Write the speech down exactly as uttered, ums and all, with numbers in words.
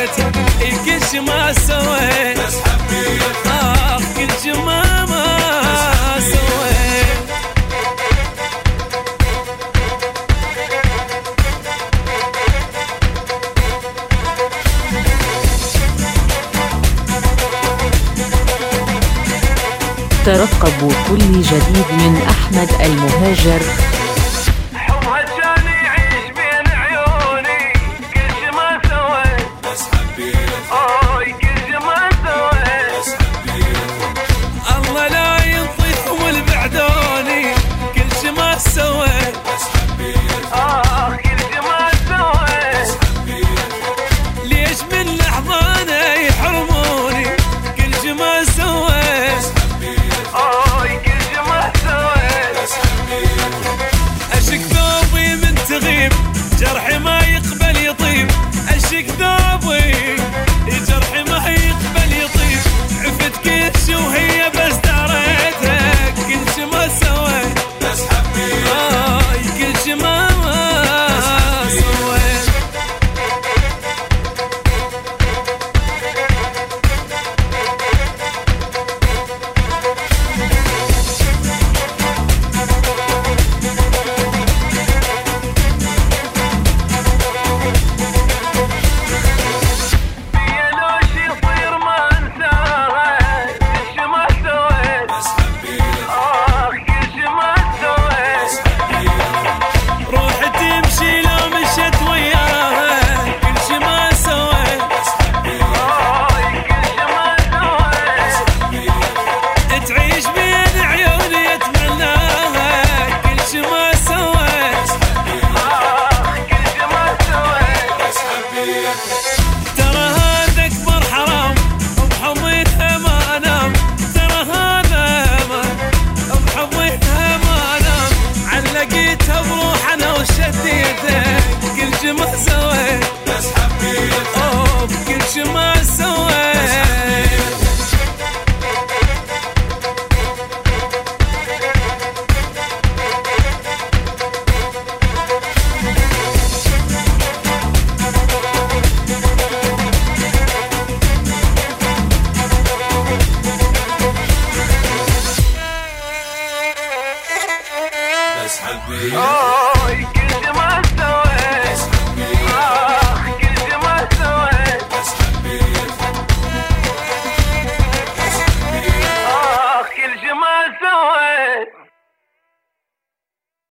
كل شي ما سويت بس حبيت، آه كل شي ما ما سويت. ترقبوا كل جديد من أحمد المهاجر. جرحي ما يقبل يطيب، اشك ذوبي جرحي ما يقبل يطيب. عفت كل شي وهي بس داريتك، كل شي ما سويت بس حبيت، آه كل شي ما سويت. ترى